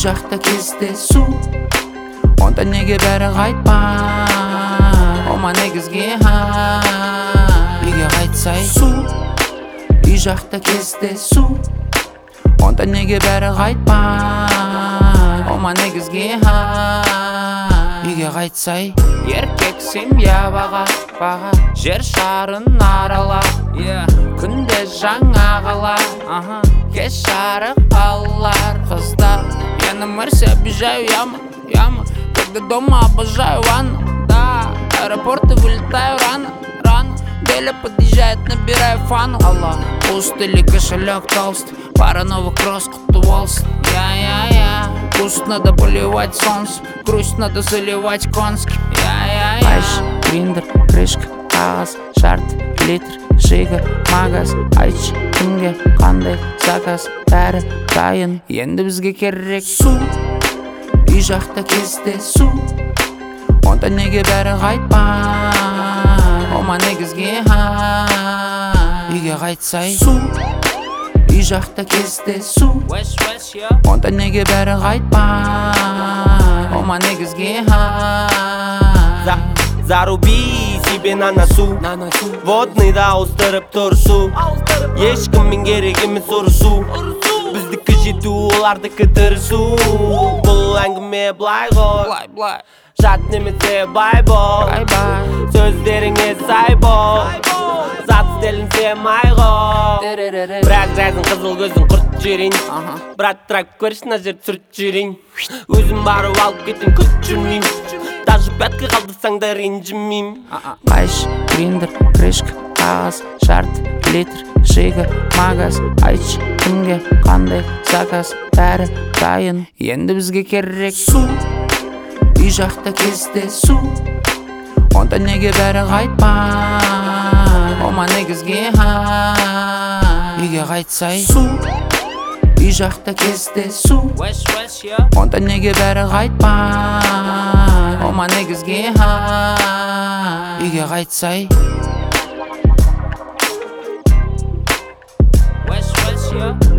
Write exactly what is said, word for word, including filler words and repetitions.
жақта кезде су, онда неге бәрі қайтпай? Ома негізге үйге қайтсай су, үй жақта кезде су, онда неге бәрі қайтпай? Ома негізге үйге қайтсай. Еркексем я баға, баға жер шарын арала, күнде жаңа қала, кеш жарық балалар, қыздар. Я на Марсе обижаю яму, яму, когда дома обожаю ванну, да. Аэропорты вылетаю рано, рано, Деля подъезжает, набираю фану. Аллах, пуст или кошелек толстый, пара новых кросс, құтты болсын. Я-я-я, пуст надо поливать солнце, грусть надо заливать конским. Я-я-я, Айш, гриндер, крышка, қағаз, шарт, литр, шига, магаз. Айтшы, кімге қандай заказ, бәрі дайын, енді бізге керек су, үй жақта кезде су, онда неге бәрі қайтпай? Ома негізге үйге қайтсай су, үй жақта кезде су, онда неге бәрі қайтпай? Ома негізге Заруби себе на носу, водный да ауыстырып тұрсу, ешкіммен керек емес ұрысу, біздікі жету олардікі тырысу. Бұл әңгіме былай ғой, жат немесе бай бол, сөздеріңе сай бол, зат стелінсе май ғой. Бірақ жайдың қызыл көзін құрт жерін, брат трак көрші на жер түсірт жерін, өзім барып алып кетін күт жүрмейм, даже пятка қалдысаң да ренжімейм. Айш, гриндер, крышка, қағаз, шарт, литр, шига, магаз. Айтшы, кімге қандай заказ, бәрі дайын, енді бізге керек су, үй жақта кезде су, онда неге бәрі қайтпай? Ома негізге үйге қайтсай су, үй жақта кезде су, онда неге бәрі қайтпай? Ома негізге үйге қайтсай. West, West, yeah.